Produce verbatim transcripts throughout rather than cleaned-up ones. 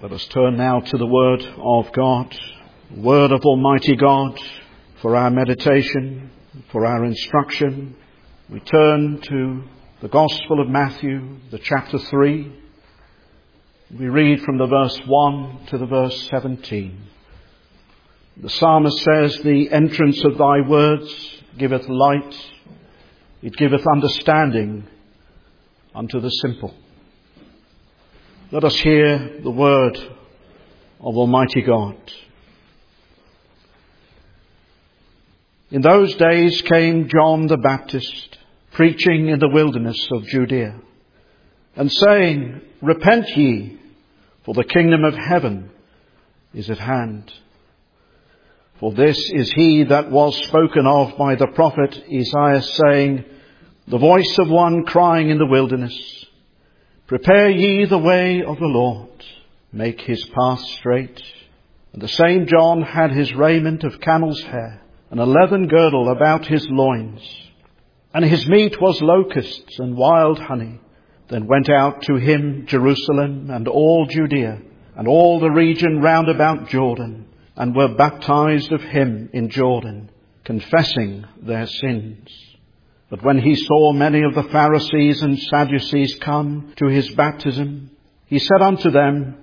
Let us turn now to the Word of God, Word of Almighty God, for our meditation, for our instruction. We turn to the Gospel of Matthew, the chapter three. We read from the verse one to the verse seventeen. The psalmist says, "The entrance of thy words giveth light, it giveth understanding unto the simple." Let us hear the word of Almighty God. In those days came John the Baptist, preaching in the wilderness of Judea, and saying, "Repent ye, for the kingdom of heaven is at hand. For this is he that was spoken of by the prophet Isaiah, saying, The voice of one crying in the wilderness, Prepare ye the way of the Lord, make his path straight. And the same John had his raiment of camel's hair, and a leathern girdle about his loins. And his meat was locusts and wild honey. Then went out to him Jerusalem and all Judea, and all the region round about Jordan, and were baptized of him in Jordan, confessing their sins. But when he saw many of the Pharisees and Sadducees come to his baptism, he said unto them,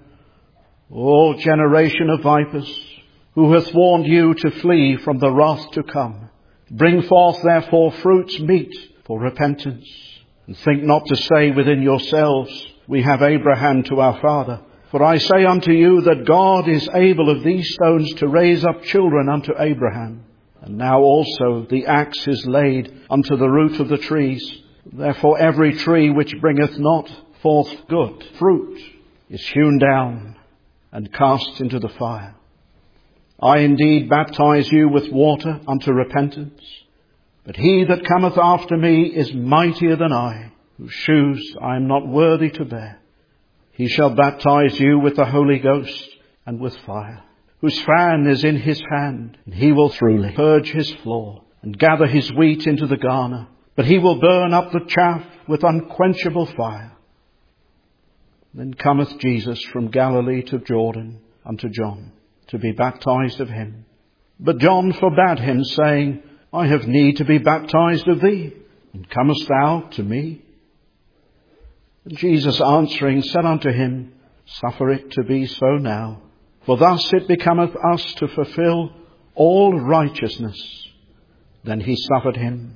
O generation of vipers, who hath warned you to flee from the wrath to come? Bring forth therefore fruits meet for repentance. And think not to say within yourselves, We have Abraham to our father. For I say unto you that God is able of these stones to raise up children unto Abraham. And now also the axe is laid unto the root of the trees. Therefore every tree which bringeth not forth good fruit is hewn down and cast into the fire. I indeed baptize you with water unto repentance. But he that cometh after me is mightier than I, whose shoes I am not worthy to bear. He shall baptize you with the Holy Ghost and with fire, whose fan is in his hand, and he will truly purge his floor and gather his wheat into the garner, but he will burn up the chaff with unquenchable fire. Then cometh Jesus from Galilee to Jordan unto John, to be baptized of him. But John forbade him, saying, I have need to be baptized of thee, and comest thou to me? And Jesus answering said unto him, Suffer it to be so now, for thus it becometh us to fulfill all righteousness. Then he suffered him.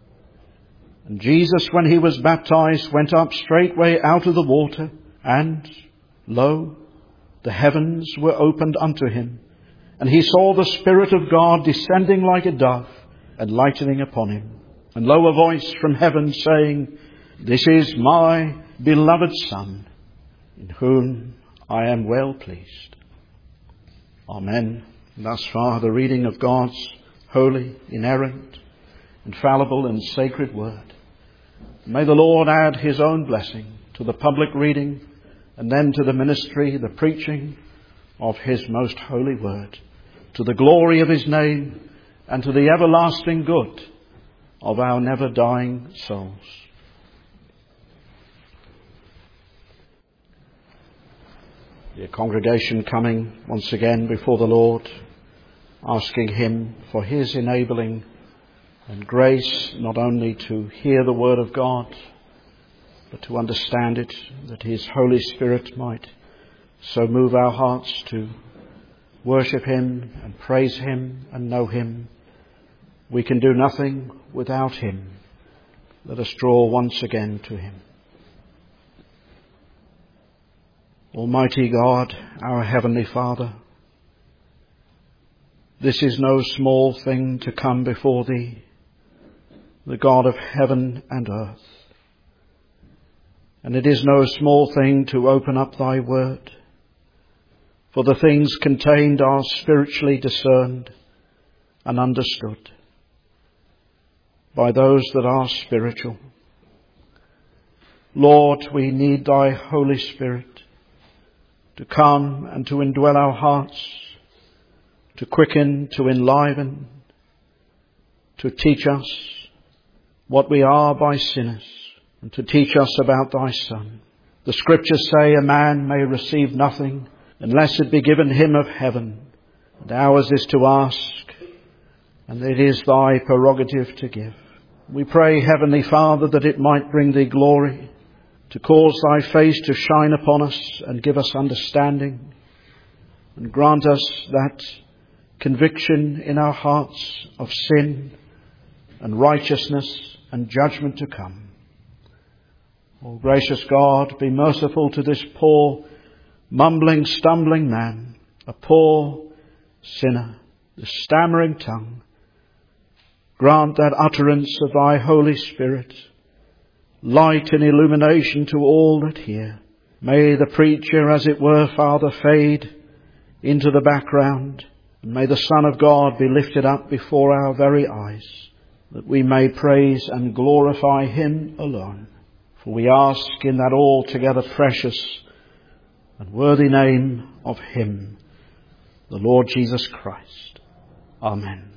And Jesus, when he was baptized, went up straightway out of the water, and, lo, the heavens were opened unto him. And he saw the Spirit of God descending like a dove, and lightening upon him. And lo, a voice from heaven saying, This is my beloved Son, in whom I am well pleased. Amen. Thus far the reading of God's holy, inerrant, infallible and sacred word. May the Lord add his own blessing to the public reading and then to the ministry, the preaching of his most holy word, to the glory of his name and to the everlasting good of our never dying souls. Dear congregation, coming once again before the Lord, asking him for his enabling and grace not only to hear the word of God, but to understand it, that his Holy Spirit might so move our hearts to worship him and praise him and know him. We can do nothing without him. Let us draw once again to him. Almighty God, our Heavenly Father, this is no small thing to come before thee, the God of heaven and earth. And it is no small thing to open up thy word, for the things contained are spiritually discerned and understood by those that are spiritual. Lord, we need thy Holy Spirit to come and to indwell our hearts, to quicken, to enliven, to teach us what we are by sinners, and to teach us about thy Son. The Scriptures say a man may receive nothing unless it be given him of heaven. And ours is to ask, and it is thy prerogative to give. We pray, Heavenly Father, that it might bring thee glory, to cause thy face to shine upon us and give us understanding, and grant us that conviction in our hearts of sin and righteousness and judgment to come. O gracious God, be merciful to this poor, mumbling, stumbling man, a poor sinner, the stammering tongue. Grant that utterance of thy Holy Spirit, light and illumination to all that hear. May the preacher, as it were, Father, fade into the background, and may the Son of God be lifted up before our very eyes, that we may praise and glorify him alone. For we ask in that altogether precious and worthy name of him, the Lord Jesus Christ. Amen.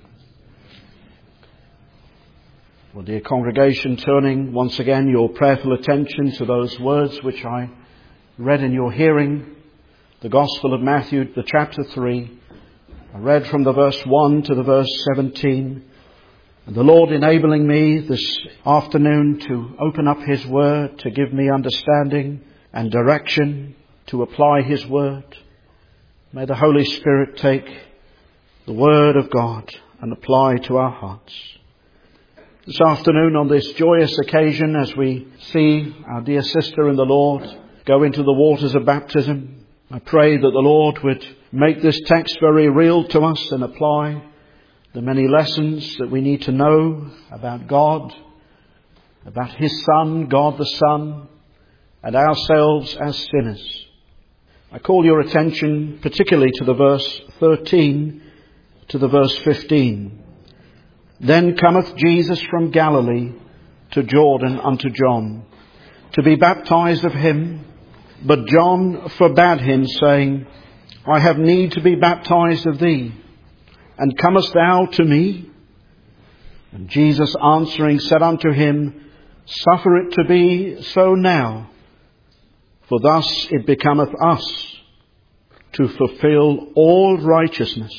Well, dear congregation, turning once again your prayerful attention to those words which I read in your hearing, the Gospel of Matthew, the chapter three. I read from the verse one to the verse seventeen. And the Lord enabling me this afternoon to open up his word, to give me understanding and direction, to apply his word. May the Holy Spirit take the word of God and apply to our hearts. This afternoon, on this joyous occasion, as we see our dear sister in the Lord go into the waters of baptism, I pray that the Lord would make this text very real to us and apply the many lessons that we need to know about God, about his Son, God the Son, and ourselves as sinners. I call your attention particularly to the verse thirteen to the verse fifteen. Then cometh Jesus from Galilee to Jordan unto John, to be baptized of him. But John forbade him, saying, I have need to be baptized of thee, and comest thou to me? And Jesus answering said unto him, Suffer it to be so now, for thus it becometh us to fulfill all righteousness.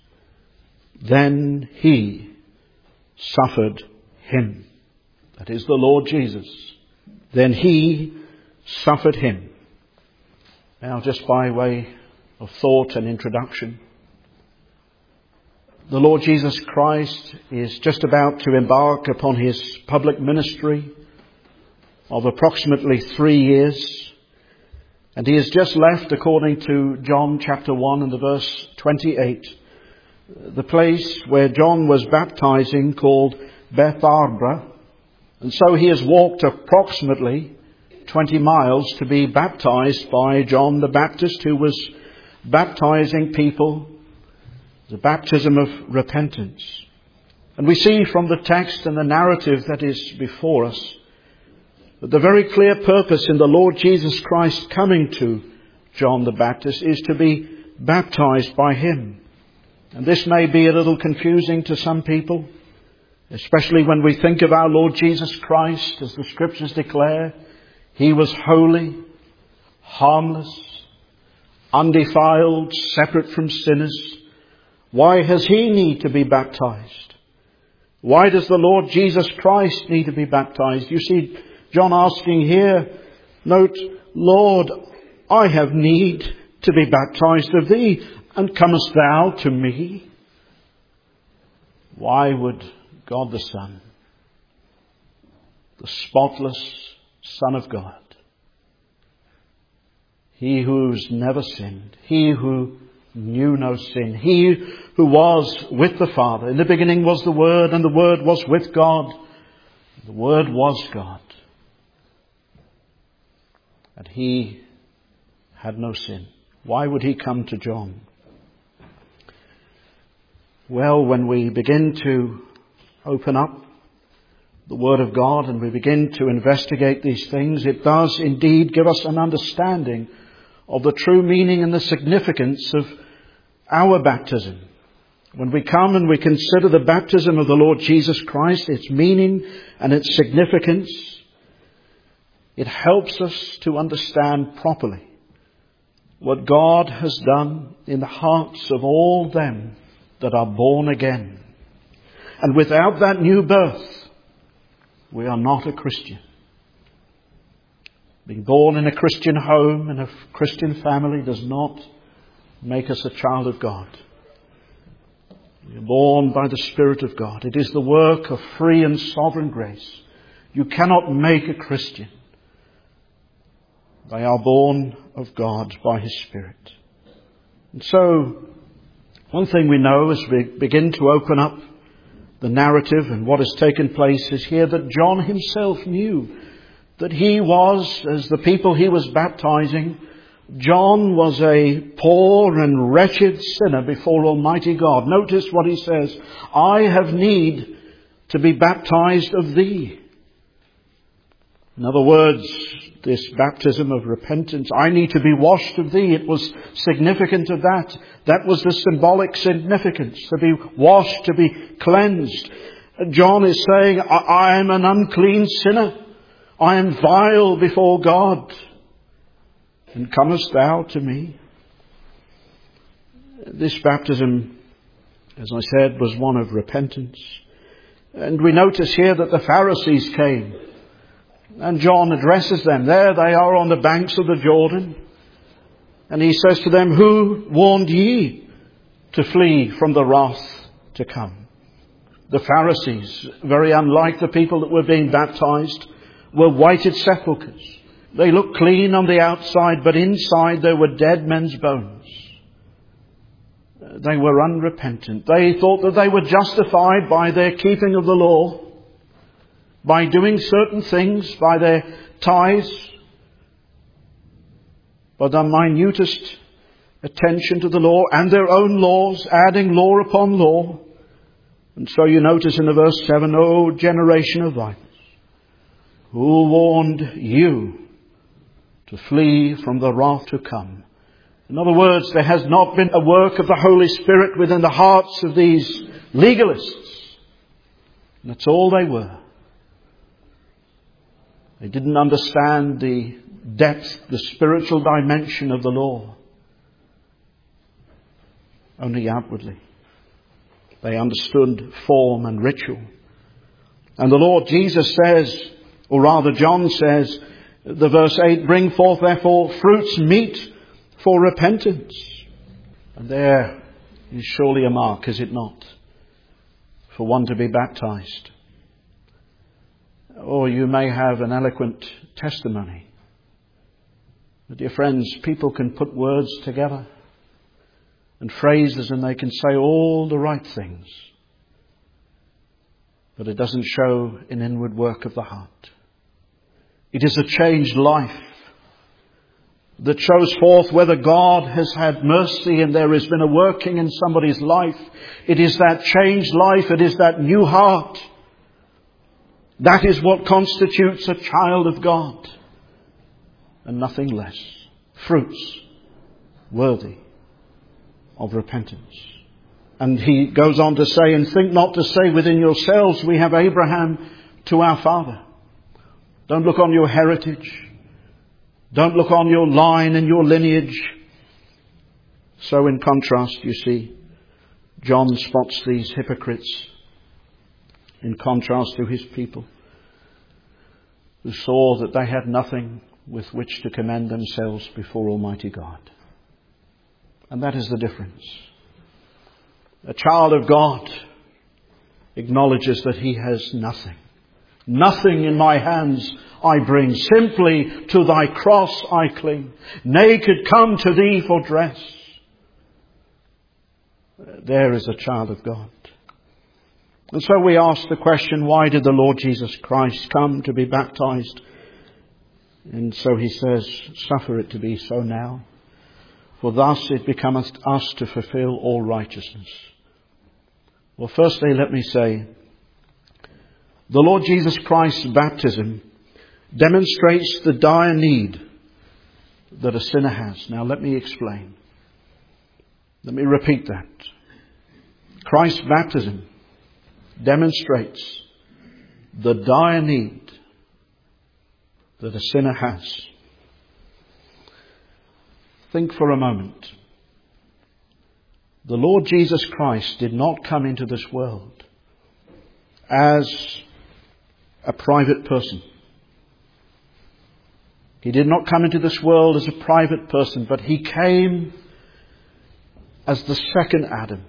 Then he suffered him. That is the Lord Jesus. Then he suffered him. Now, just by way of thought and introduction, the Lord Jesus Christ is just about to embark upon his public ministry of approximately three years. And he has just left, according to John chapter one and the verse twenty-eight, the place where John was baptizing called Betharbara. And so he has walked approximately twenty miles to be baptized by John the Baptist, who was baptizing people, the baptism of repentance. And we see from the text and the narrative that is before us that the very clear purpose in the Lord Jesus Christ coming to John the Baptist is to be baptized by him. And this may be a little confusing to some people, especially when we think of our Lord Jesus Christ, as the Scriptures declare, he was holy, harmless, undefiled, separate from sinners. Why has he need to be baptized? Why does the Lord Jesus Christ need to be baptized? You see John asking here, note, Lord, I have need to be baptized of thee, and comest thou to me? Why would God the Son, the spotless Son of God, he who's never sinned, he who knew no sin, he who was with the Father. In the beginning was the Word, and the Word was with God. The Word was God. And he had no sin. Why would he come to John? Well, when we begin to open up the Word of God and we begin to investigate these things, it does indeed give us an understanding of the true meaning and the significance of our baptism. When we come and we consider the baptism of the Lord Jesus Christ, its meaning and its significance, it helps us to understand properly what God has done in the hearts of all them that are born again. And without that new birth, we are not a Christian. Being born in a Christian home, in a Christian family, does not make us a child of God. We are born by the Spirit of God. It is the work of free and sovereign grace. You cannot make a Christian. They are born of God by His Spirit. And so, one thing we know as we begin to open up the narrative and what has taken place is here that John himself knew that he was, as the people he was baptizing, John was a poor and wretched sinner before Almighty God. Notice what he says, I have need to be baptized of thee. In other words, this baptism of repentance, I need to be washed of thee. It was significant of that. That was the symbolic significance, to be washed, to be cleansed. John is saying, I, I am an unclean sinner. I am vile before God. And comest thou to me? This baptism, as I said, was one of repentance. And we notice here that the Pharisees came. And John addresses them. There they are on the banks of the Jordan. And he says to them, who warned ye to flee from the wrath to come? The Pharisees, very unlike the people that were being baptized, were whited sepulchres. They looked clean on the outside, but inside there were dead men's bones. They were unrepentant. They thought that they were justified by their keeping of the law, by doing certain things, by their tithes, by their minutest attention to the law and their own laws, adding law upon law. And so you notice in the verse seven, O generation of vipers, who warned you to flee from the wrath to come? In other words, there has not been a work of the Holy Spirit within the hearts of these legalists. And that's all they were. They didn't understand the depth, the spiritual dimension of the law. Only outwardly. They understood form and ritual. And the Lord Jesus says, or rather John says, the verse eight, bring forth therefore fruits meet for repentance. And there is surely a mark, is it not, for one to be baptized. Or you may have an eloquent testimony. But dear friends, people can put words together and phrases and they can say all the right things. But it doesn't show an inward work of the heart. It is a changed life that shows forth whether God has had mercy and there has been a working in somebody's life. It is that changed life. It is that new heart. That is what constitutes a child of God. And nothing less. Fruits worthy of repentance. And he goes on to say, and think not to say within yourselves, we have Abraham to our father. Don't look on your heritage. Don't look on your line and your lineage. So in contrast, you see, John spots these hypocrites in contrast to his people, who saw that they had nothing with which to commend themselves before Almighty God. And that is the difference. A child of God acknowledges that he has nothing. Nothing in my hands I bring. Simply to thy cross I cling. Naked come to thee for dress. There is a child of God. And so we ask the question, why did the Lord Jesus Christ come to be baptized? And so he says, suffer it to be so now. For thus it becometh us to fulfill all righteousness. Well, firstly, let me say, the Lord Jesus Christ's baptism demonstrates the dire need that a sinner has. Now let me explain. Let me repeat that. Christ's baptism demonstrates the dire need that a sinner has. Think for a moment. The Lord Jesus Christ did not come into this world as a private person. He did not come into this world as a private person, but he came as the second Adam,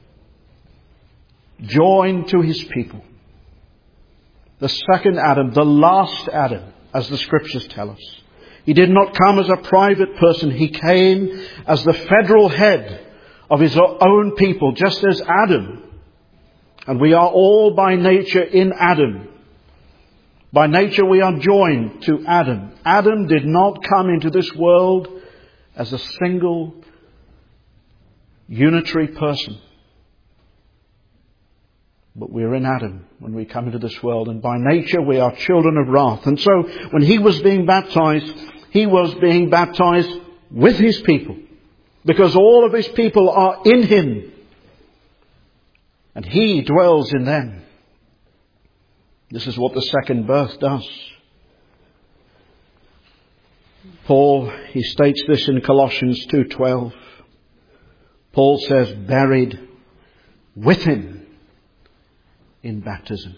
joined to his people. The second Adam, the last Adam, as the Scriptures tell us. He did not come as a private person. He came as the federal head of his own people, just as Adam. And we are all by nature in Adam. By nature we are joined to Adam. Adam did not come into this world as a single, unitary person. But we're in Adam when we come into this world. And by nature we are children of wrath. And so when he was being baptized, he was being baptized with his people. Because all of his people are in him. And he dwells in them. This is what the second birth does. Paul, he states this in Colossians two twelve. Paul says, buried with him in baptism,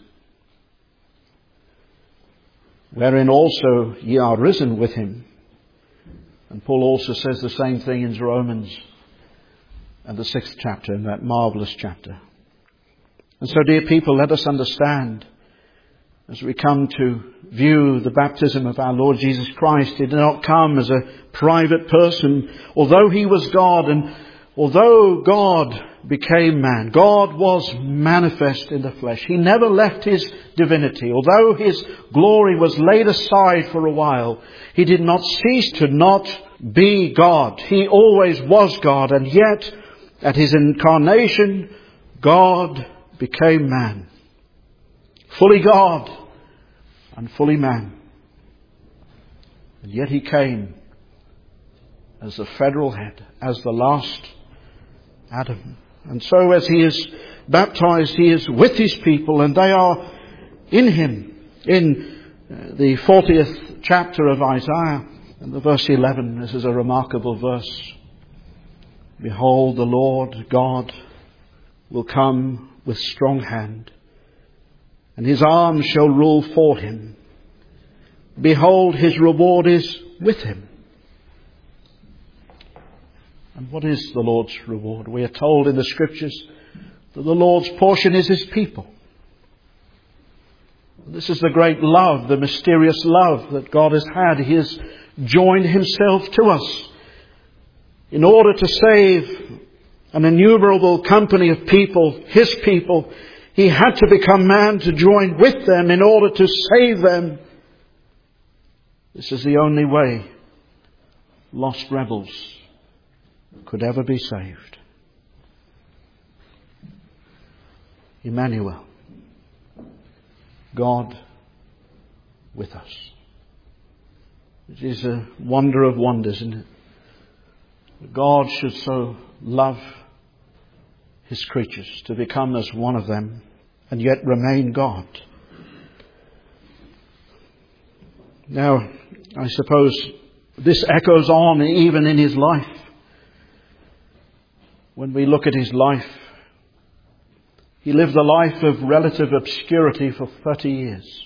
wherein also ye are risen with him. And Paul also says the same thing in Romans and the sixth chapter, in that marvellous chapter. And so, dear people, let us understand, as we come to view the baptism of our Lord Jesus Christ, he did not come as a private person. Although he was God, and although God became man, God was manifest in the flesh. He never left his divinity. Although his glory was laid aside for a while, he did not cease to not be God. He always was God. And yet, at his incarnation, God became man. Fully God and fully man. And yet he came as the federal head, as the last Adam. And so as he is baptized, he is with his people, and they are in him. In the fortieth chapter of Isaiah, and the verse eleven, this is a remarkable verse. Behold, the Lord God will come with strong hand, and his arm shall rule for him. Behold, his reward is with him. And what is the Lord's reward? We are told in the Scriptures that the Lord's portion is his people. This is the great love, the mysterious love that God has had. He has joined himself to us in order to save an innumerable company of people, his people. He had to become man to join with them in order to save them. This is the only way lost rebels could ever be saved. Emmanuel, God with us. It is a wonder of wonders, isn't it? God should so love his creatures to become as one of them and yet remain God. Now, I suppose this echoes on even in his life. When we look at his life, he lived a life of relative obscurity for thirty years.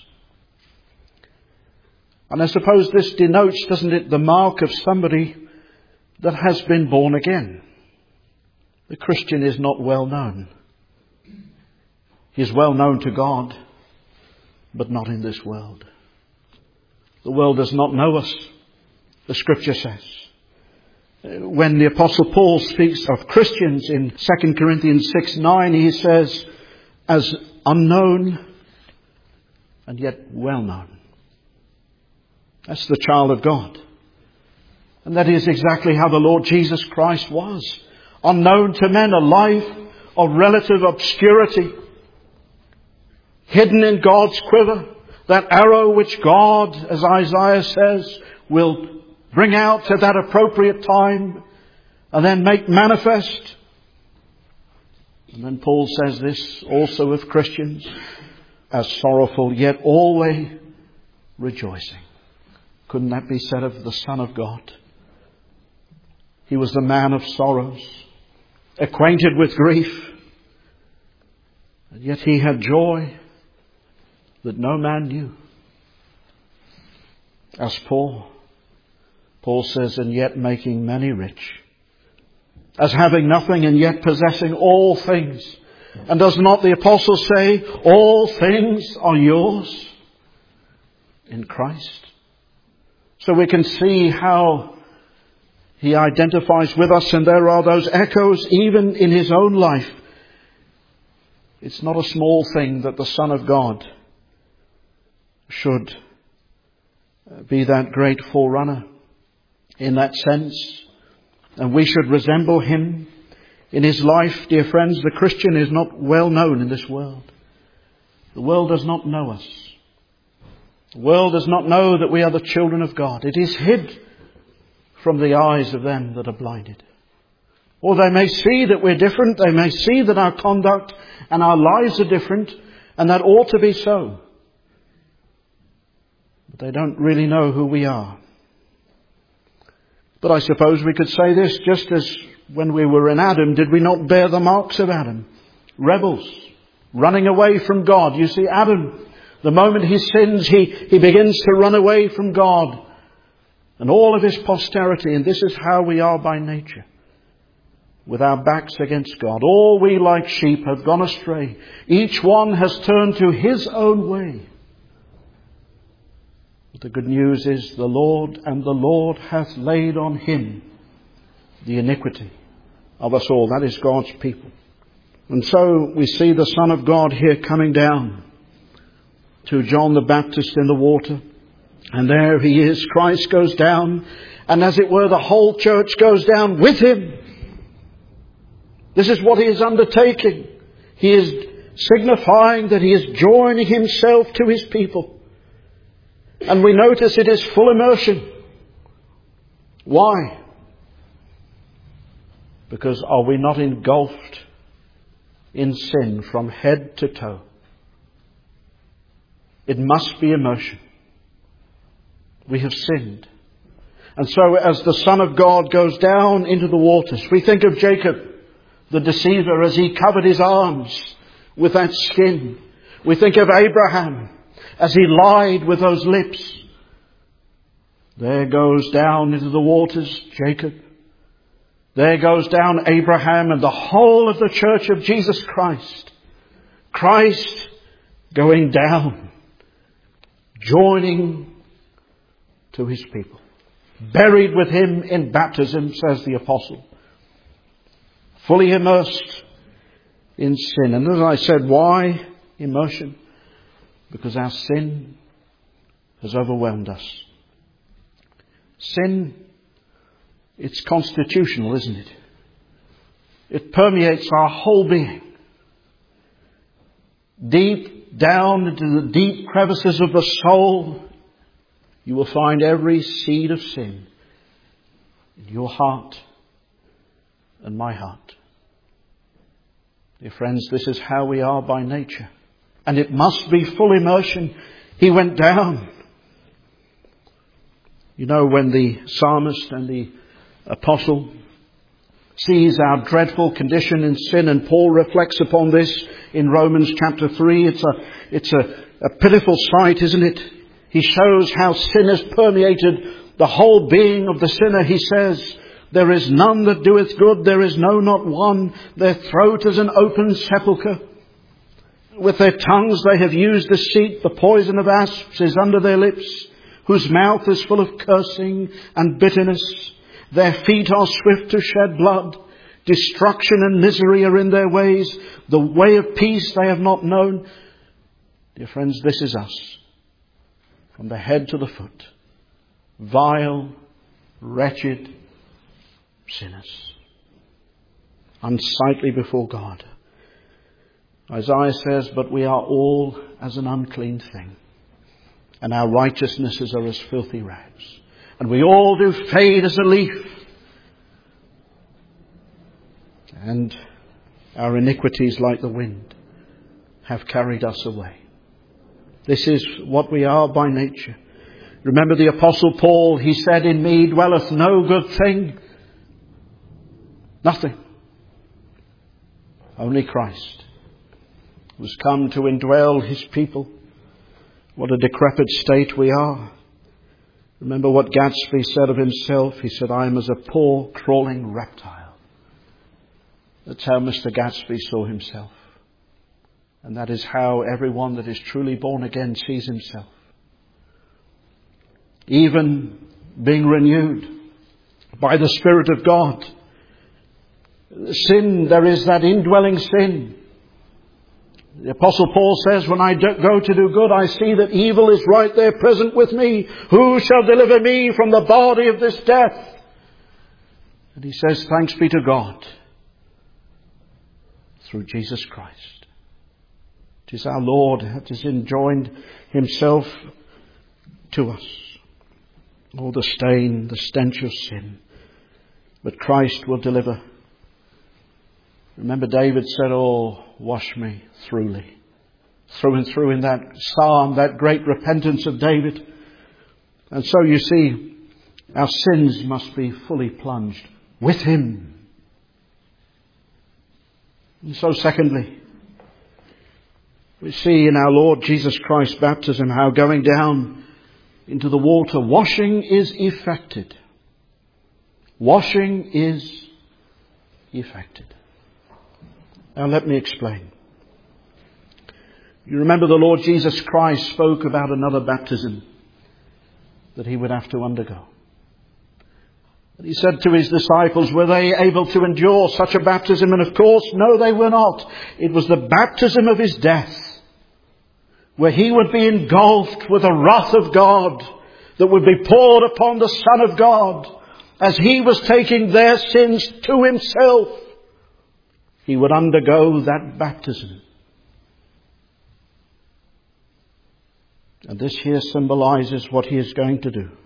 And I suppose this denotes, doesn't it, the mark of somebody that has been born again. The Christian is not well known. He is well known to God, but not in this world. The world does not know us, the Scripture says. When the Apostle Paul speaks of Christians in Second Corinthians six nine, he says, as unknown and yet well known. That's the child of God. And that is exactly how the Lord Jesus Christ was. Unknown to men, a life of relative obscurity. Hidden in God's quiver. That arrow which God, as Isaiah says, will bring out at that appropriate time and then make manifest. And then Paul says this also of Christians, as sorrowful yet always rejoicing. Couldn't that be said of the Son of God? He was the man of sorrows, acquainted with grief. And yet he had joy that no man knew. As Paul, Paul says, and yet making many rich. As having nothing and yet possessing all things. And does not the apostle say, all things are yours in Christ? So we can see how he identifies with us, and there are those echoes even in his own life. It's not a small thing that the Son of God should be that great forerunner in that sense. And we should resemble him in his life. Dear friends, the Christian is not well known in this world. The world does not know us. The world does not know that we are the children of God. It is hid from the eyes of them that are blinded. Or they may see that we're different. They may see that our conduct and our lives are different, and that ought to be so. But they don't really know who we are. But I suppose we could say this, just as when we were in Adam, did we not bear the marks of Adam? Rebels, running away from God. You see, Adam, the moment he sins, he, he begins to run away from God and all of his posterity. And this is how we are by nature, with our backs against God. All we like sheep have gone astray. Each one has turned to his own way. But the good news is the Lord, and the Lord hath laid on him the iniquity of us all. That is God's people. And so we see the Son of God here coming down to John the Baptist in the water. And there he is. Christ goes down. And as it were, the whole church goes down with him. This is what he is undertaking. He is signifying that he is joining himself to his people. And we notice it is full immersion. Why? Because are we not engulfed in sin from head to toe? It must be immersion. We have sinned. And so as the Son of God goes down into the waters, we think of Jacob, the deceiver, as he covered his arms with that skin. We think of Abraham as he lied with those lips. There goes down into the waters Jacob. There goes down Abraham and the whole of the church of Jesus Christ. Christ going down, joining to his people. Buried with him in baptism, says the apostle. Fully immersed in sin. And as I said, why immersion? Because our sin has overwhelmed us. Sin, it's constitutional, isn't it? It permeates our whole being. Deep down into the deep crevices of the soul, you will find every seed of sin in your heart and my heart. Dear friends, this is how we are by nature. And it must be full immersion. He went down. You know, when the psalmist and the apostle sees our dreadful condition in sin, and Paul reflects upon this in Romans chapter three, it's a, it's a, a pitiful sight, isn't it? He shows how sin has permeated the whole being of the sinner. He says, there is none that doeth good, there is no not one. Their throat is an open sepulchre. With their tongues they have used deceit. The poison of asps is under their lips, whose mouth is full of cursing and bitterness. Their feet are swift to shed blood. Destruction and misery are in their ways. The way of peace they have not known. Dear friends, this is us. From the head to the foot. Vile, wretched sinners. Unsightly before God. Isaiah says, but we are all as an unclean thing, and our righteousnesses are as filthy rags. And we all do fade as a leaf, and our iniquities like the wind have carried us away. This is what we are by nature. Remember the Apostle Paul, he said, in me dwelleth no good thing. Nothing. Only Christ, who's come to indwell his people. What a decrepit state we are. Remember what Gatsby said of himself. He said, I am as a poor crawling reptile. That's how Mister Gatsby saw himself. And that is how everyone that is truly born again sees himself. Even being renewed by the Spirit of God. Sin, there is that indwelling sin. The Apostle Paul says, when I go to do good, I see that evil is right there present with me. Who shall deliver me from the body of this death? And he says, thanks be to God through Jesus Christ. It is our Lord that has enjoined himself to us. Oh, the stain, the stench of sin. But Christ will deliver. Remember David said, oh, wash me throughly. Through and through in that psalm, that great repentance of David. And so you see, our sins must be fully plunged with him. And so secondly, we see in our Lord Jesus Christ's baptism how going down into the water, washing is effected. Washing is effected. Now let me explain. You remember the Lord Jesus Christ spoke about another baptism that he would have to undergo. And he said to his disciples, were they able to endure such a baptism? And of course, no, they were not. It was the baptism of his death, where he would be engulfed with the wrath of God that would be poured upon the Son of God as he was taking their sins to himself. He would undergo that baptism. And this here symbolizes what he is going to do.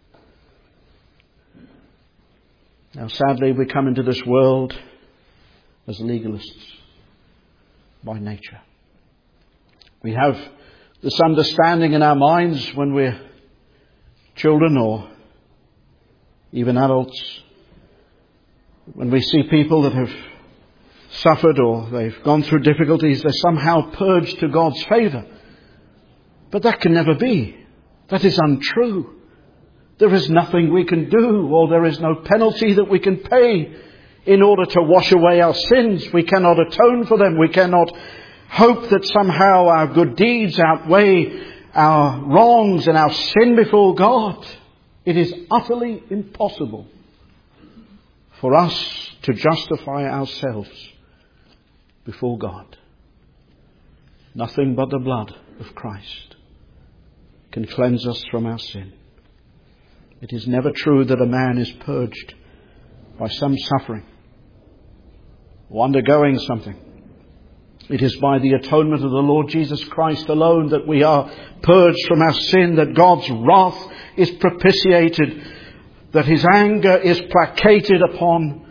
Now sadly, we come into this world as legalists by nature. We have this understanding in our minds when we're children or even adults. When we see people that have suffered or they've gone through difficulties, they're somehow purged to God's favour. But that can never be. That is untrue. There is nothing we can do, or there is no penalty that we can pay in order to wash away our sins. We cannot atone for them. We cannot hope that somehow our good deeds outweigh our wrongs and our sin before God. It is utterly impossible for us to justify ourselves before God. Nothing but the blood of Christ can cleanse us from our sin. It is never true that a man is purged by some suffering or undergoing something. It is by the atonement of the Lord Jesus Christ alone that we are purged from our sin, that God's wrath is propitiated, that his anger is placated upon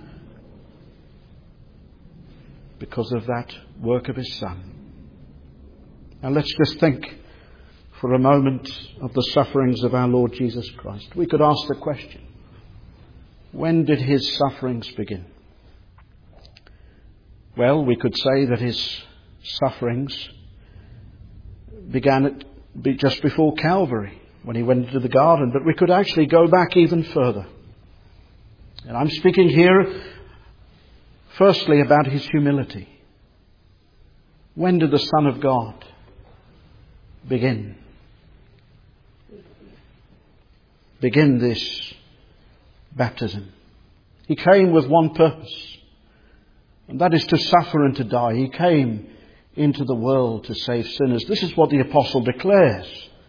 because of that work of his Son. Now let's just think for a moment of the sufferings of our Lord Jesus Christ. We could ask the question, when did his sufferings begin? Well, we could say that his sufferings began at, just before Calvary, when he went into the garden. But we could actually go back even further. And I'm speaking here firstly about his humility. When did the Son of God begin? Begin this baptism? He came with one purpose, and that is to suffer and to die. He came into the world to save sinners. This is what the apostle declares.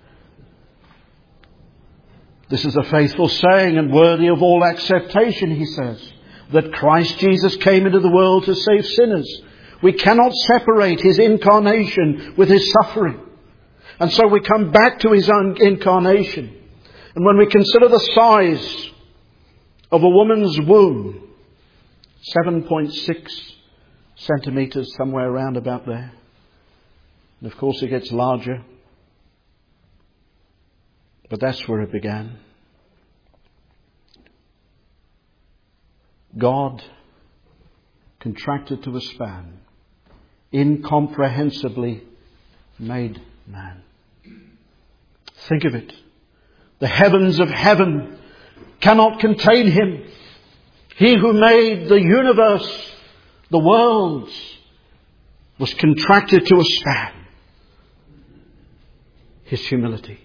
This is a faithful saying and worthy of all acceptation, he says, that Christ Jesus came into the world to save sinners. We cannot separate his incarnation with his suffering. And so we come back to his own incarnation. And when we consider the size of a woman's womb, seven point six centimetres, somewhere around about there. And of course it gets larger. But that's where it began. God contracted to a span, incomprehensibly made man. Think of it. The heavens of heaven cannot contain him. He who made the universe, the worlds, was contracted to a span. His humility.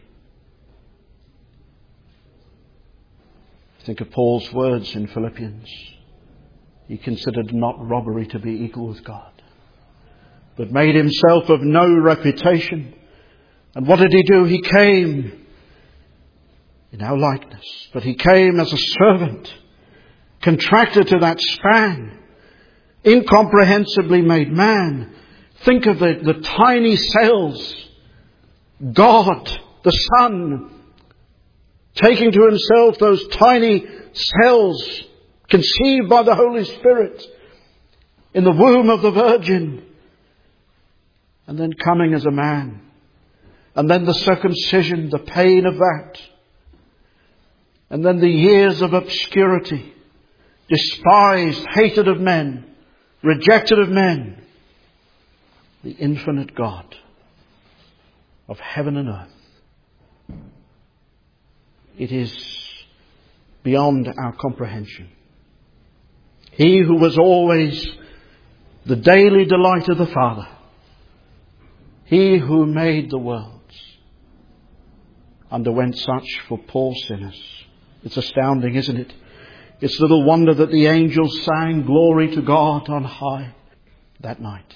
Think of Paul's words in Philippians. He considered not robbery to be equal with God, but made himself of no reputation. And what did he do? He came in our likeness, but he came as a servant, contracted to that span, incomprehensibly made man. Think of the, the tiny cells. God, the Son, taking to himself those tiny cells conceived by the Holy Spirit in the womb of the Virgin, and then coming as a man. And then the circumcision, the pain of that. And then the years of obscurity, despised, hated of men, rejected of men. The infinite God of heaven and earth. It is beyond our comprehension. He who was always the daily delight of the Father, he who made the worlds, underwent such for poor sinners. It's astounding, isn't it? It's little wonder that the angels sang glory to God on high that night.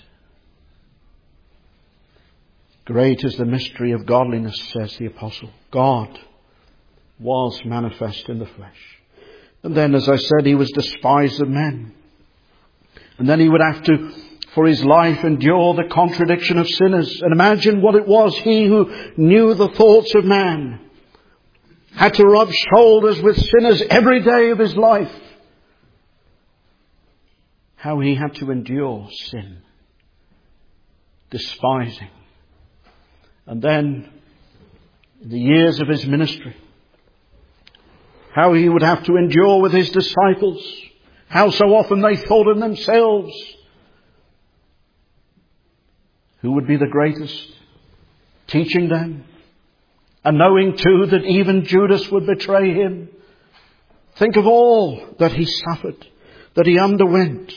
Great is the mystery of godliness, says the apostle. God was manifest in the flesh. And then, as I said, he was despised of men. And then he would have to, for his life, endure the contradiction of sinners. And imagine what it was. He who knew the thoughts of man had to rub shoulders with sinners every day of his life. How he had to endure sin, despising. And then, in the years of his ministry, how he would have to endure with his disciples. How so often they thought in themselves, who would be the greatest? Teaching them. And knowing too that even Judas would betray him. Think of all that he suffered, that he underwent.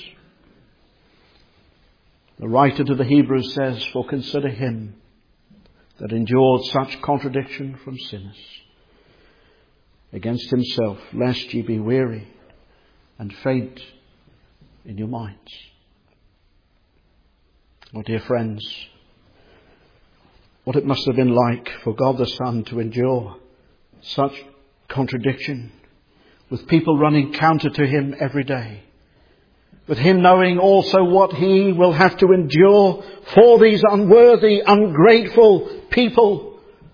The writer to the Hebrews says, for consider him that endured such contradiction from sinners against himself, lest ye be weary and faint in your minds. Oh, dear friends, what it must have been like for God the Son to endure such contradiction, with people running counter to him every day, with him knowing also what he will have to endure for these unworthy, ungrateful people.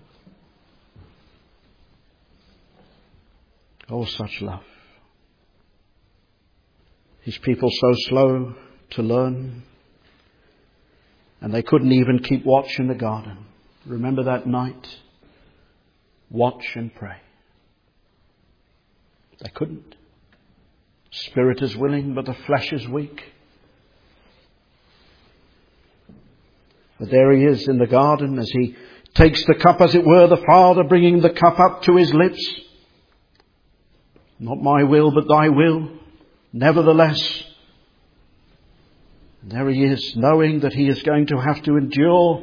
Oh, such love. His people so slow to learn, and they couldn't even keep watch in the garden. Remember that night? Watch and pray. They couldn't. Spirit is willing, but the flesh is weak. But there he is in the garden as he takes the cup, as it were, the Father bringing the cup up to his lips. Not my will, but thy will. Nevertheless, and there he is, knowing that he is going to have to endure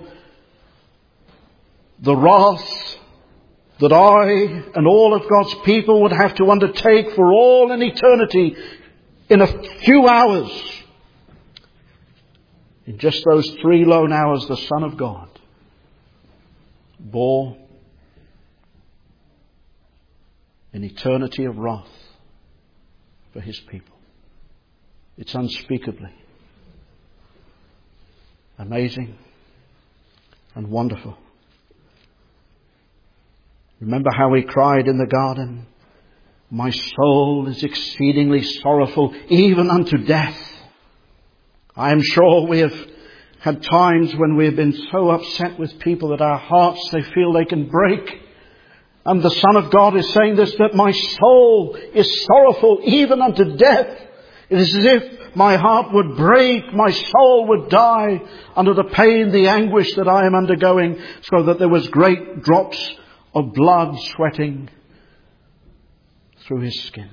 the wrath that I and all of God's people would have to undertake for all an eternity in a few hours. In just those three lone hours, the Son of God bore an eternity of wrath for his people. It's unspeakably amazing and wonderful. Remember how he cried in the garden, my soul is exceedingly sorrowful, even unto death. I am sure we have had times when we have been so upset with people that our hearts, they feel they can break. And the Son of God is saying this, that my soul is sorrowful even unto death. It is as if my heart would break, my soul would die under the pain, the anguish that I am undergoing, so that there was great drops of blood sweating through his skin.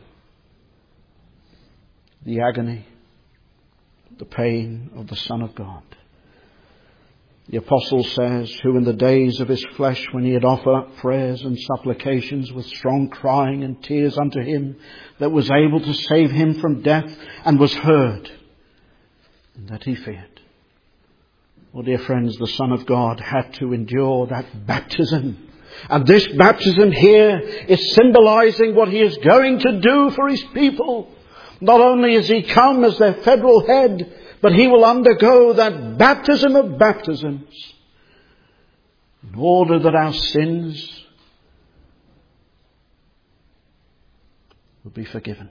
The agony, the pain of the Son of God. The apostle says, who in the days of his flesh, when he had offered up prayers and supplications with strong crying and tears unto him that was able to save him from death, and was heard, and that he feared. Well, dear friends, the Son of God had to endure that baptism. And this baptism here is symbolizing what he is going to do for his people. Not only is he come as their federal head, but he will undergo that baptism of baptisms in order that our sins will be forgiven.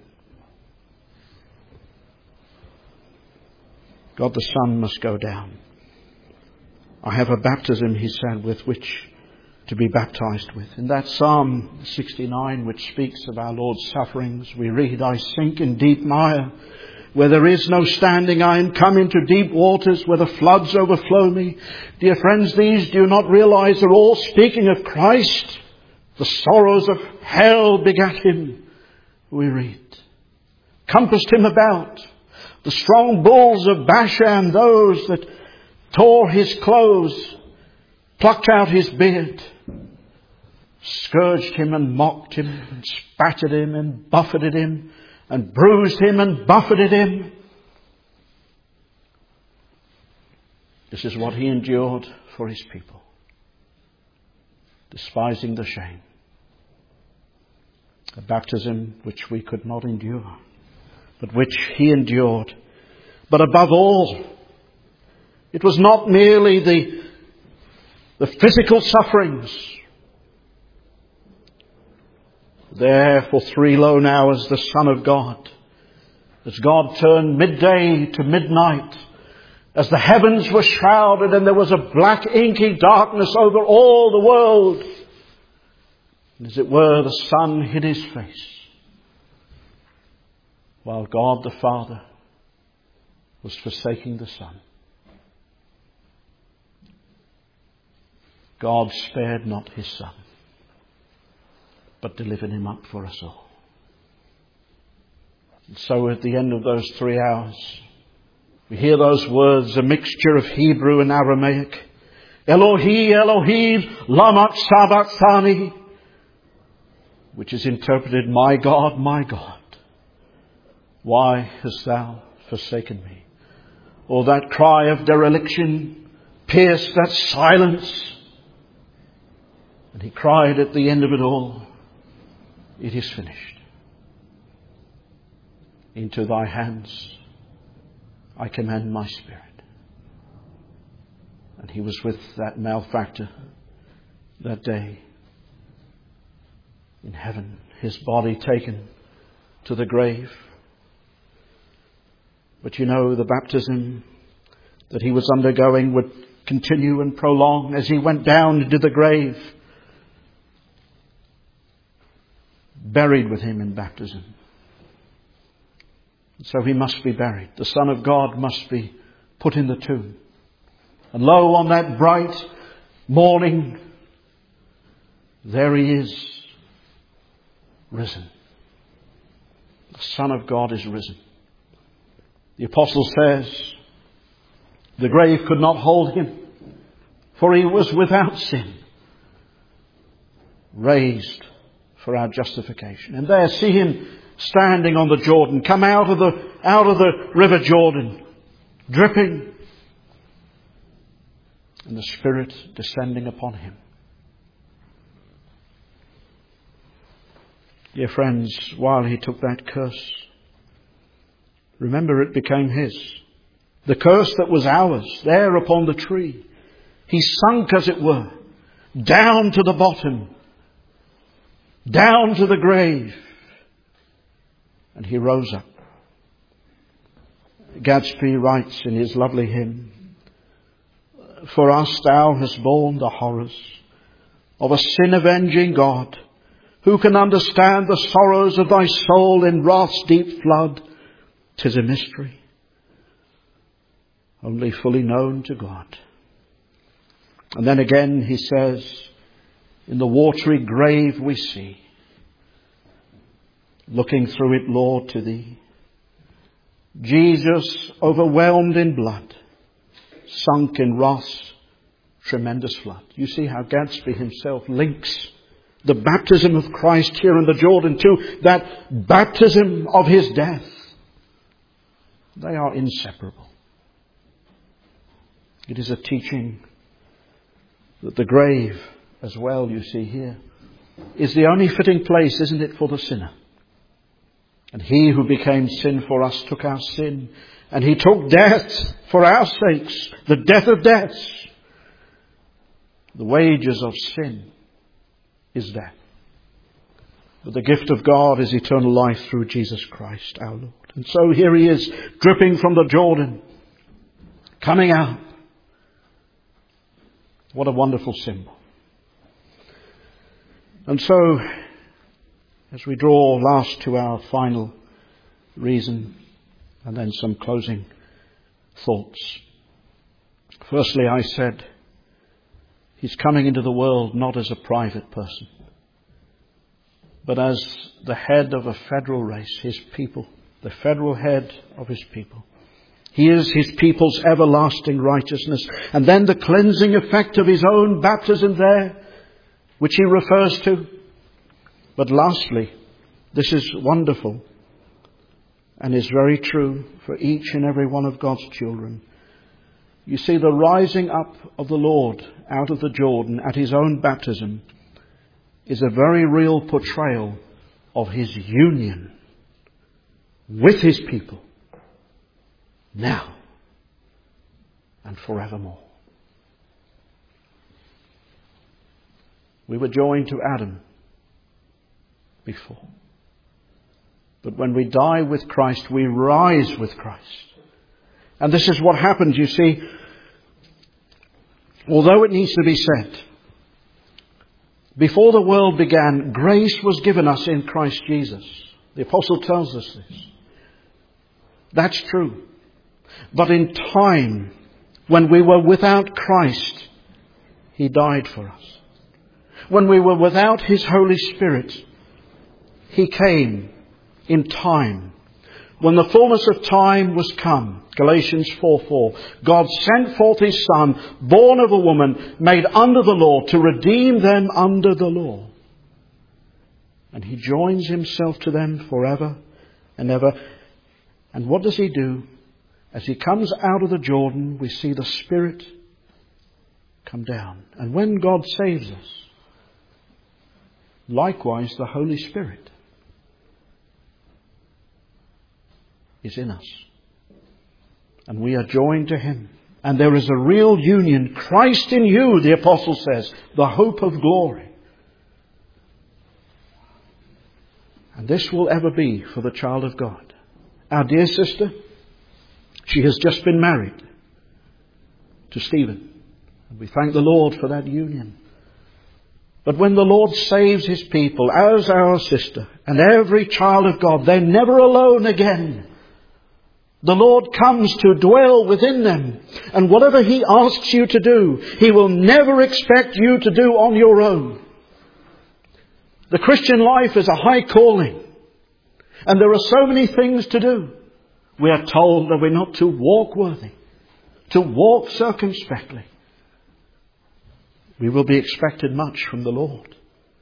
God the Son must go down. I have a baptism, he said, with which to be baptized with. In that Psalm sixty-nine, which speaks of our Lord's sufferings, we read, I sink in deep mire, where there is no standing. I am come into deep waters, where the floods overflow me. Dear friends, these do you not realize are all speaking of Christ? The sorrows of hell begat him, we read. Compassed him about. The strong bulls of Bashan, those that tore his clothes, plucked out his beard, scourged him and mocked him, and spat at him and buffeted him, and bruised him and buffeted him. This is what he endured for his people, despising the shame. A baptism which we could not endure, but which he endured. But above all, it was not merely the, the physical sufferings. There for three lone hours the Son of God, as God turned midday to midnight, as the heavens were shrouded and there was a black inky darkness over all the world, and as it were the sun hid his face, while God the Father was forsaking the Son. God spared not his Son, but delivered him up for us all. And so at the end of those three hours, we hear those words, a mixture of Hebrew and Aramaic. Elohi, Elohi, lama sabachthani, which is interpreted, my God, my God, why hast thou forsaken me? Or that cry of dereliction pierced that silence. And he cried at the end of it all, it is finished. Into thy hands I commend my spirit. And he was with that malefactor that day in heaven, his body taken to the grave. But you know, the baptism that he was undergoing would continue and prolong as he went down into the grave, buried with him in baptism. So he must be buried. The Son of God must be put in the tomb. And lo, on that bright morning, there he is, risen. The Son of God is risen. The apostle says, the grave could not hold him, for he was without sin, raised for our justification. And there, see him standing on the Jordan, come out of the out of the river Jordan, dripping, and the Spirit descending upon him. Dear friends, while he took that curse, remember, it became his. The curse that was ours, there upon the tree. He sunk, as it were, down to the bottom, down to the grave. And he rose up. Gadsby writes in his lovely hymn, for us thou hast borne the horrors of a sin-avenging God, who can understand the sorrows of thy soul in wrath's deep flood, 'Tis a mystery, only fully known to God. And then again he says, in the watery grave we see, looking through it, Lord, to thee, Jesus, overwhelmed in blood, sunk in wrath's tremendous flood. You see how Gadsby himself links the baptism of Christ here in the Jordan to that baptism of his death. They are inseparable. It is a teaching that the grave as well, you see here, is the only fitting place, isn't it, for the sinner. And he who became sin for us took our sin. And he took death for our sakes, the death of deaths. The wages of sin is death. But the gift of God is eternal life through Jesus Christ our Lord. And so here he is, dripping from the Jordan, coming out. What a wonderful symbol. And so, as we draw last to our final reason, and then some closing thoughts. Firstly, I said, he's coming into the world not as a private person, but as the head of a federal race, his people, the federal head of his people. He is his people's everlasting righteousness. And then the cleansing effect of his own baptism there, which he refers to. But lastly, this is wonderful and is very true for each and every one of God's children. You see, the rising up of the Lord out of the Jordan at his own baptism is a very real portrayal of his union with his people now and forevermore. We were joined to Adam before. But when we die with Christ, we rise with Christ. And this is what happens, you see. Although it needs to be said, before the world began, grace was given us in Christ Jesus. The apostle tells us this. That's true. But in time, when we were without Christ, he died for us. When we were without his Holy Spirit, he came in time. When the fullness of time was come, Galatians four four, God sent forth his Son, born of a woman, made under the law, to redeem them under the law. And he joins himself to them forever and ever. And what does he do? As he comes out of the Jordan, we see the Spirit come down. And when God saves us, likewise the Holy Spirit is in us. And we are joined to him. And there is a real union. Christ in you, the apostle says, the hope of glory. And this will ever be for the child of God. Our dear sister, she has just been married to Stephen. And we thank the Lord for that union. But when the Lord saves his people, as our sister and every child of God, they're never alone again. The Lord comes to dwell within them. And whatever he asks you to do, he will never expect you to do on your own. The Christian life is a high calling. And there are so many things to do. We are told that we're not to walk worthy, to walk circumspectly. We will be expected much from the Lord.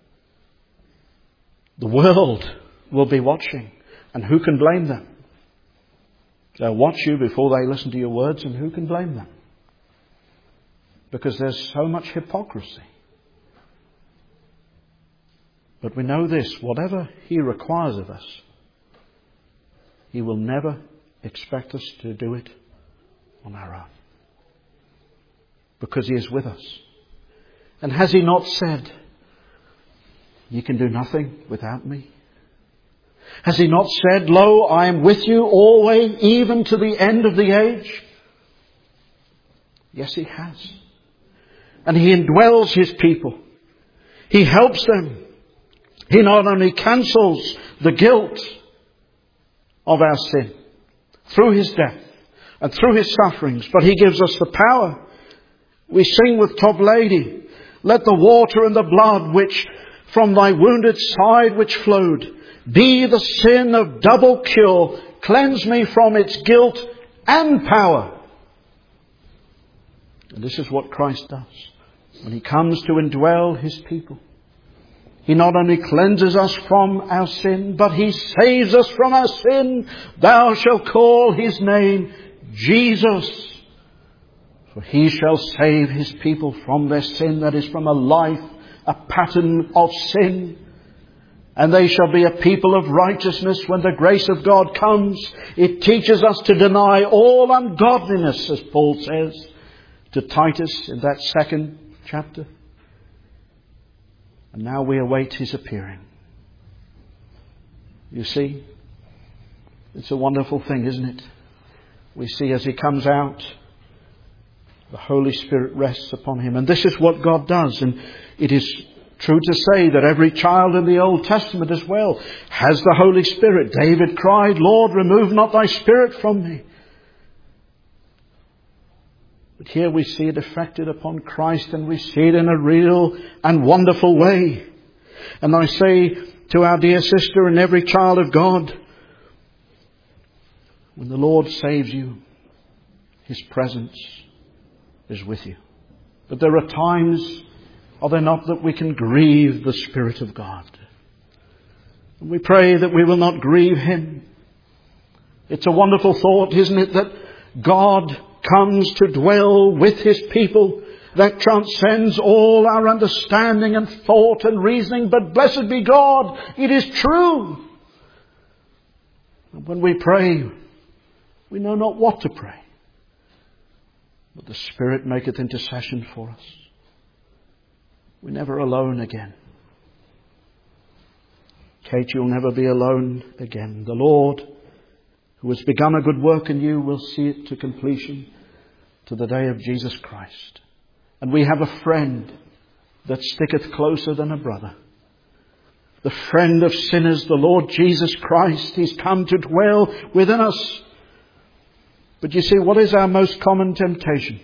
The world will be watching. And who can blame them? They'll watch you before they listen to your words, and who can blame them? Because there's so much hypocrisy. But we know this, whatever he requires of us, he will never expect us to do it on our own. Because he is with us. And has he not said, you can do nothing without me? Has he not said, lo, I am with you always, even to the end of the age? Yes, he has. And he indwells his people. He helps them. He not only cancels the guilt of our sin, through his death and through his sufferings, but he gives us the power. We sing with Top Lady, let the water and the blood which from thy wounded side which flowed be the sin of double cure, cleanse me from its guilt and power. And this is what Christ does when he comes to indwell his people. He not only cleanses us from our sin, but he saves us from our sin. Thou shalt call his name Jesus, for he shall save his people from their sin, that is, from a life, a pattern of sin. And they shall be a people of righteousness when the grace of God comes. It teaches us to deny all ungodliness, as Paul says to Titus in that second chapter. And now we await his appearing. You see, it's a wonderful thing, isn't it? We see as he comes out, the Holy Spirit rests upon him. And this is what God does. And it is true to say that every child in the Old Testament as well has the Holy Spirit. David cried, Lord, remove not thy Spirit from me. But here we see it effected upon Christ, and we see it in a real and wonderful way. And I say to our dear sister and every child of God, when the Lord saves you, his presence is with you. But there are times, are there not, that we can grieve the Spirit of God. And we pray that we will not grieve him. It's a wonderful thought, isn't it, that God comes to dwell with his people. That transcends all our understanding and thought and reasoning. But blessed be God, it is true. And when we pray, we know not what to pray, but the Spirit maketh intercession for us. We're never alone again. Kate, you'll never be alone again. The Lord, who has begun a good work in you, will see it to completion to the day of Jesus Christ. And we have a friend that sticketh closer than a brother. The friend of sinners, the Lord Jesus Christ. He's come to dwell within us. But you see, what is our most common temptation?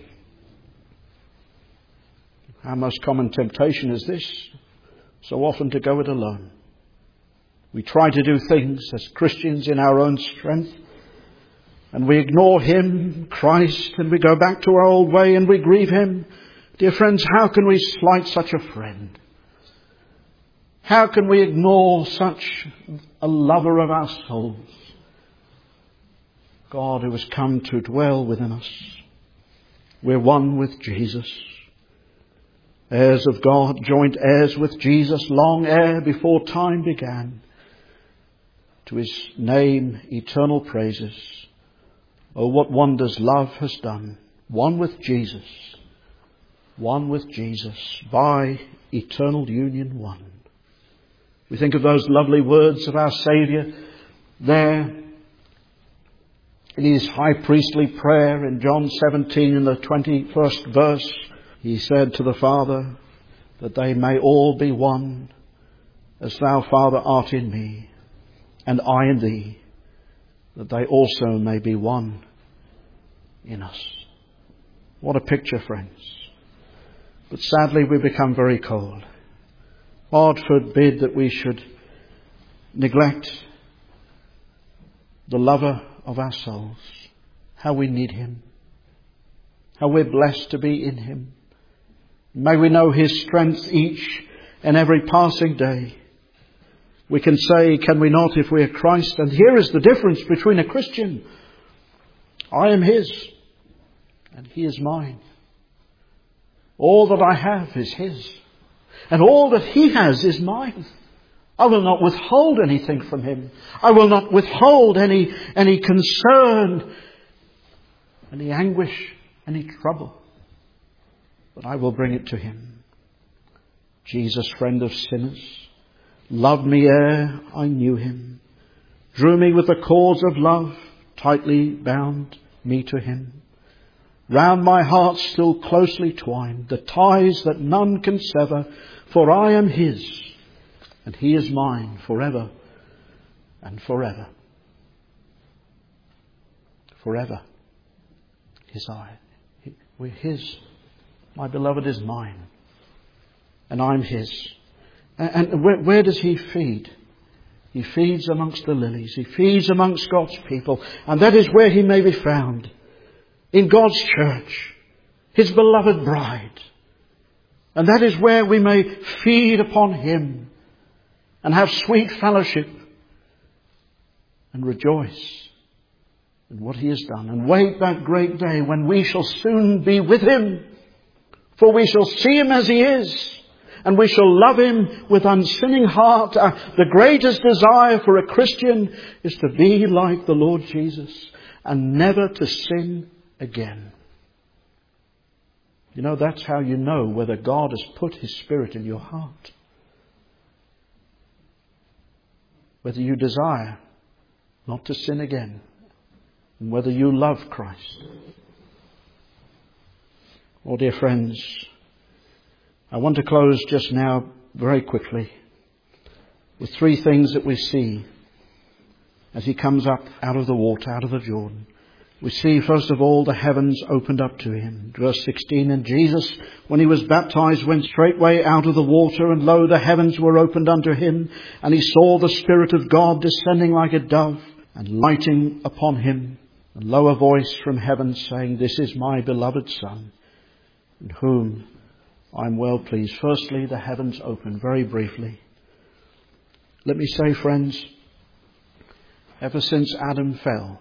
Our most common temptation is this: so often to go it alone. We try to do things as Christians in our own strength, and we ignore him, Christ, and we go back to our old way and we grieve him. Dear friends, how can we slight such a friend? How can we ignore such a lover of our souls? God, who has come to dwell within us. We're one with Jesus. Heirs of God, joint heirs with Jesus, long ere before time began. To his name eternal praises. Oh, what wonders love has done. One with Jesus. One with Jesus. By eternal union one. We think of those lovely words of our Saviour there in his high priestly prayer in John seventeen in the twenty-first verse. He said to the Father, that they may all be one, as thou, Father, art in me, and I in thee, that they also may be one in us. What a picture, friends. But sadly we become very cold. God forbid that we should neglect the lover of our souls. How we need him. How we're blessed to be in him. May we know his strength each and every passing day. We can say, can we not, if we are Christ? And here is the difference between a Christian. I am his, and he is mine. All that I have is his, and all that he has is mine. I will not withhold anything from him. I will not withhold any, any concern, any anguish, any trouble. But I will bring it to him. Jesus, friend of sinners, loved me ere I knew him, drew me with the cords of love, tightly bound me to him. Round my heart still closely twined, the ties that none can sever, for I am his, and he is mine forever and forever. forever. His eye. We're His. My beloved is mine. And I'm His. And where, where does He feed? He feeds amongst the lilies. He feeds amongst God's people. And that is where He may be found. In God's church. His beloved bride. And that is where we may feed upon Him. And have sweet fellowship. And rejoice in what He has done. And wait that great day when we shall soon be with Him. For we shall see Him as He is. And we shall love Him with unsinning heart. Uh, the greatest desire for a Christian is to be like the Lord Jesus. And never to sin again. You know, that's how you know whether God has put His Spirit in your heart. Whether you desire not to sin again. And whether you love Christ. Oh, dear friends, I want to close just now very quickly with three things that we see as He comes up out of the water, out of the Jordan. We see, first of all, the heavens opened up to Him. Verse sixteen, and Jesus, when He was baptized, went straightway out of the water, and lo, the heavens were opened unto Him, and He saw the Spirit of God descending like a dove, and lighting upon Him. And lo, a voice from heaven saying, this is my beloved Son, in whom I am well pleased. Firstly, the heavens opened. Very briefly. Let me say, friends, ever since Adam fell,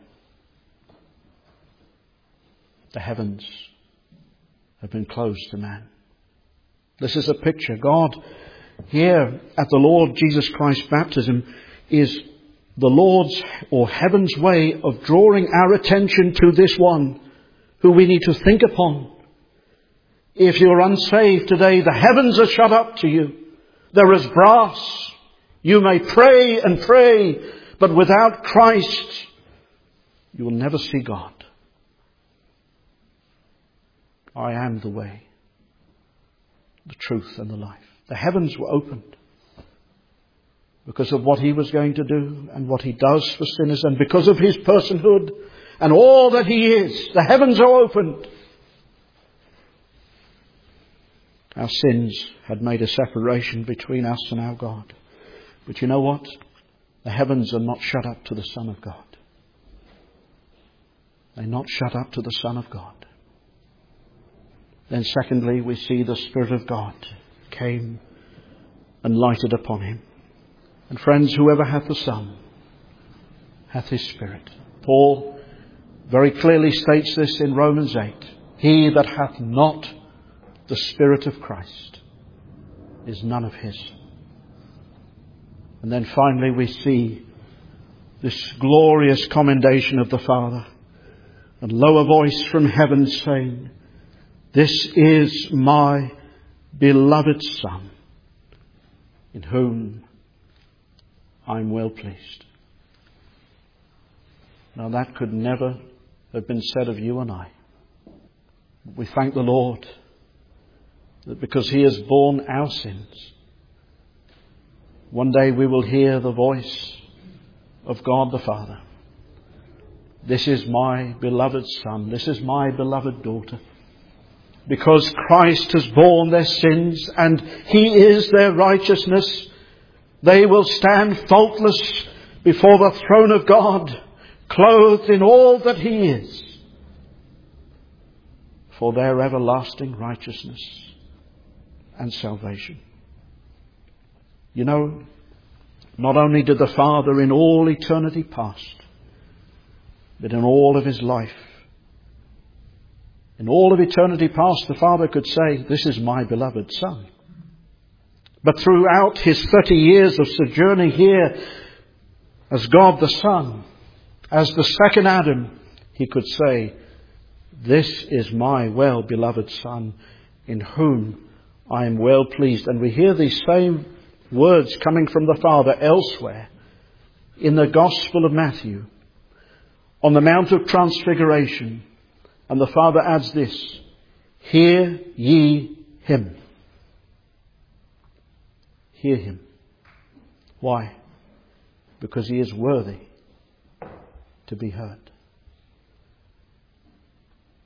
the heavens have been closed to man. This is a picture. God, here at the Lord Jesus Christ's baptism, is the Lord's or heaven's way of drawing our attention to this one who we need to think upon. If you're unsaved today, the heavens are shut up to you. There is brass. You may pray and pray, but without Christ, you will never see God. I am the way, the truth and the life. The heavens were opened because of what He was going to do and what He does for sinners, and because of His personhood and all that He is. The heavens are opened. Our sins had made a separation between us and our God. But you know what? The heavens are not shut up to the Son of God. They're not shut up to the Son of God. Then secondly, we see the Spirit of God came and lighted upon Him. And friends, whoever hath the Son hath His Spirit. Paul very clearly states this in Romans eight. He that hath not the Spirit of Christ is none of His. And then finally we see this glorious commendation of the Father. And lo, a voice from heaven saying, this is my beloved Son, in whom I am well pleased. Now that could never have been said of you and I. We thank the Lord that because He has borne our sins, one day we will hear the voice of God the Father. This is my beloved Son. This is my beloved daughter. Because Christ has borne their sins and He is their righteousness, they will stand faultless before the throne of God, clothed in all that He is, for their everlasting righteousness and salvation. You know, not only did the Father in all eternity past, but in all of His life, in all of eternity past, the Father could say, this is my beloved Son. But throughout His thirty years of sojourning here as God the Son, as the second Adam, He could say, this is my well-beloved Son, in whom I am well pleased. And we hear these same words coming from the Father elsewhere in the Gospel of Matthew, on the Mount of Transfiguration. And the Father adds this, hear ye Him. Hear Him. Why? Because He is worthy to be heard.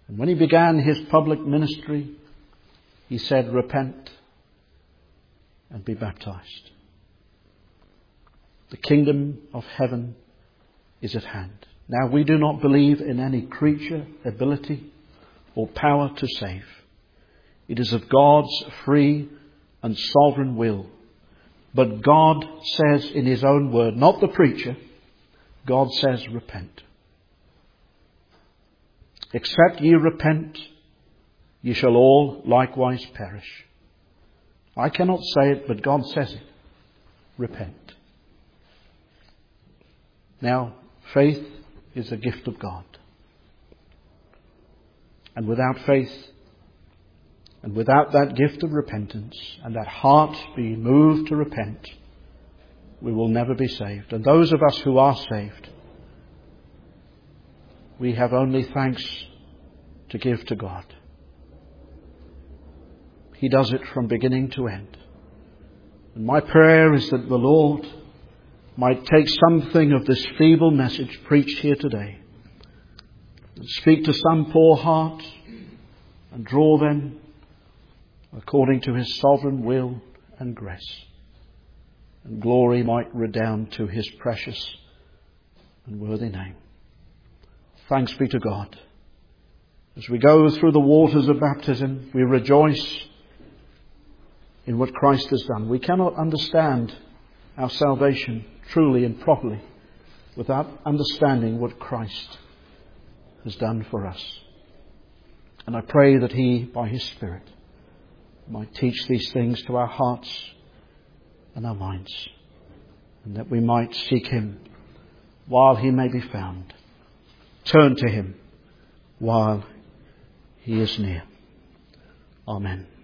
And when he began his public ministry, he said, repent and be baptized. The kingdom of heaven is at hand. Now, we do not believe in any creature ability or power to save. It is of God's free and sovereign will. But God says in his own word, not the preacher, God says, repent. Except ye repent, ye shall all likewise perish. I cannot say it, but God says it. Repent. Now, faith is a gift of God. And without faith, and without that gift of repentance, and that heart being moved to repent, we will never be saved. And those of us who are saved, we have only thanks to give to God. He does it from beginning to end. And my prayer is that the Lord might take something of this feeble message preached here today and speak to some poor heart and draw them according to his sovereign will and grace. And glory might redound to his precious and worthy name. Thanks be to God. As we go through the waters of baptism, we rejoice in what Christ has done. We cannot understand our salvation truly and properly without understanding what Christ has done for us. And I pray that he, by his Spirit, might teach these things to our hearts and our minds, and that we might seek him while he may be found. Turn to him while he is near. Amen.